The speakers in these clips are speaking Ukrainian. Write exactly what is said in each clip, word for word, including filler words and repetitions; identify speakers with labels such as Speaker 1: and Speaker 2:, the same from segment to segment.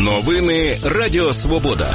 Speaker 1: Новини Радіо Свобода.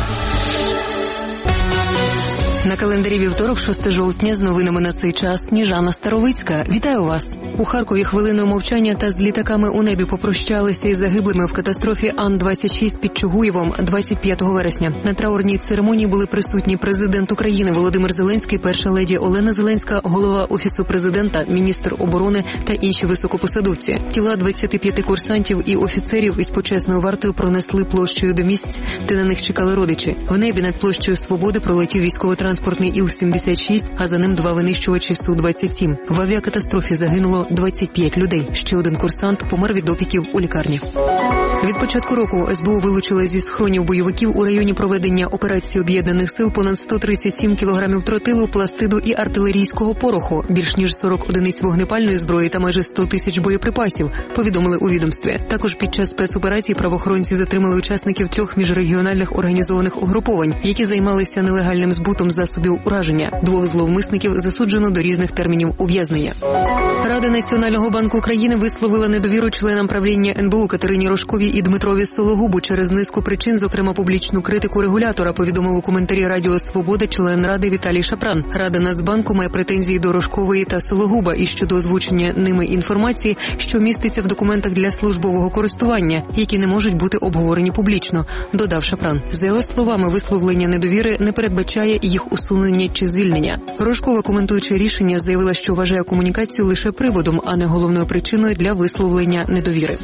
Speaker 2: На календарі вівторок, шостого жовтня, з новинами на цей час Сніжана Старовицька. Вітаю вас! У Харкові хвилиною мовчання та з літаками у небі попрощалися із загиблими в катастрофі Ан двадцять шість під Чугуєвом двадцять п'ятого вересня. На траурній церемонії були присутні президент України Володимир Зеленський, перша леді Олена Зеленська, голова Офісу президента, міністр оборони та інші високопосадовці. Тіла двадцяти п'яти курсантів і офіцерів із почесною вартою пронесли площею до місць, де на них чекали родичі. В небі над площею Свободи пролетів військово-транспортний Іл сімдесят шість, а за ним два винищувачі Су двадцять сім. В авіакатастрофі загинуло двадцять п'ять людей. Ще один курсант помер від опіків у лікарні. Від початку року ес бе у вилучила зі схронів бойовиків у районі проведення операції Об'єднаних сил понад сто тридцять сім кілограмів тротилу, пластиду і артилерійського пороху, більш ніж сорок одиниць вогнепальної зброї та майже сто тисяч боєприпасів, повідомили у відомстві. Також під час спецоперації правоохоронці затримали учасників трьох міжрегіональних організованих угруповань, які займалися нелегальним збутом засобів ураження. Двох зловмисників засуджено до різних термінів ув'язнення. Рада Національного банку України висловила недовіру членам правління ен бе у Катерині Рожковій і Дмитрові Сологубу через низку причин, зокрема публічну критику регулятора, повідомив у коментарі Радіо Свобода член Ради Віталій Шапран. Рада Нацбанку має претензії до Рожкової та Сологуба і щодо озвучення ними інформації, що міститься в документах для службового користування, які не можуть бути обговорені публічно, додав Шапран. За його словами, висловлення недовіри не передбачає їх усунення чи звільнення. Рожкова, коментуючи рішення, заявила, що вважає комунікацію лише приводом, а не головною причиною для висловлення недовіри.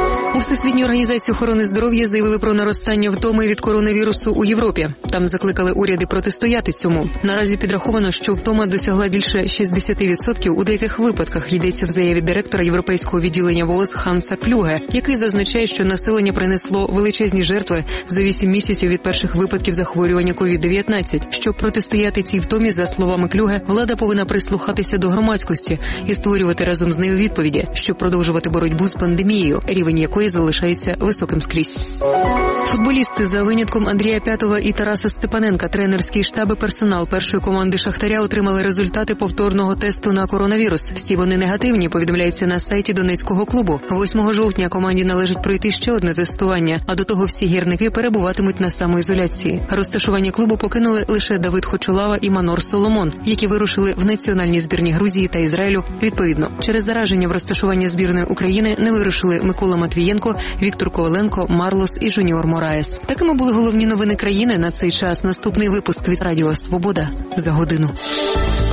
Speaker 2: У Всесвітній організації охорони здоров'я заявили про наростання втоми від коронавірусу у Європі. Там закликали уряди протистояти цьому. Наразі підраховано, що втома досягла більше шістдесят відсотків у деяких випадках, йдеться в заяві директора Європейського відділення ВООЗ Ханса Клюге, який зазначає, що населення принесло величезні жертви за вісім місяців від перших випадків захворювання ковід дев'ятнадцять. Щоб протистояти цій втомі, за словами Клюге, влада повинна прислухатися до громадськості і створювати разом з нею відповіді, щоб продовжувати боротьбу з пандемією, рівень якої залишається високим скрізь. Футболісти, за винятком Андрія П'ятова і Тараса Степаненка, тренерський штаб і персонал першої команди «Шахтаря» отримали результати повторного тесту на коронавірус. Всі вони негативні, повідомляється на сайті Донецького клубу. восьмого жовтня команді належить пройти ще одне тестування, а до того всі гірники перебуватимуть на самоізоляції. Розташування клубу покинули лише Давид Хочолава і Манор Соломон, які вирушили в національні збірні Грузії та Ізраїлю відповідно. Через зараження в розташування збірної України не вирушили Микола Матвієнко, Віктор Коваленко, Марлос і Жуніор Мораєс. Такими були головні новини країни на цей час. Наступний випуск від Радіо Свобода за годину.